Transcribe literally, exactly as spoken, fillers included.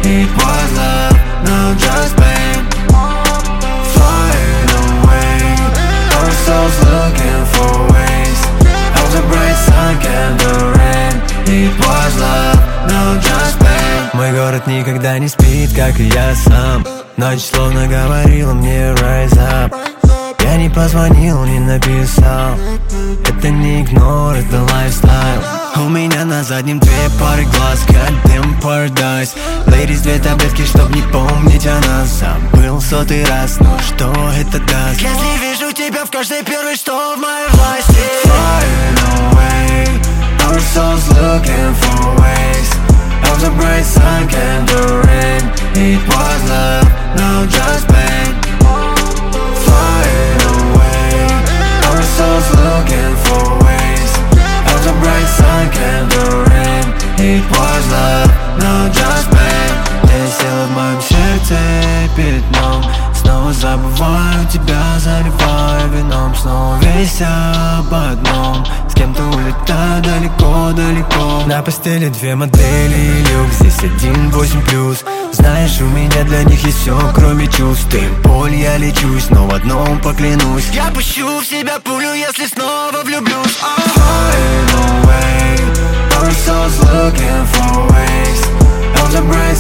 It was love, now just pain. Flying away, our souls looking for ways how the bright sun can do rain. It was love, now just pain. Мой город никогда не спит, как и я сам. Ночь словно говорила мне rise up. Я не позвонил, не написал. Это не игнор, это лайфстайл. У меня на заднем две пары глаз, goddamn paradise. Ladies, две таблетки, чтоб не помнить о нас. Забыл сотый раз, но что это даст? Если вижу тебя в каждой первой, что в моей власти. Flying away, our souls looking for ways how the bright sun can do rain. It was love, now just pain. Flying away, our souls looking for ways how the bright sun can do rain. It was love, now just pain. Ты села в моем сердце пятном. Снова забываю тебя, заливаю вином. Снова весь об одном. С кем-то улетаю далеко-далеко. На постели две модели люк, здесь один восемь плюс. Знаешь, у меня для них есть все, кроме чувств. Ты боль, я лечусь, но в одном поклянусь. Я пущу в себя пулю, если снова влюблюсь. Flying away, our souls looking for ways how the bright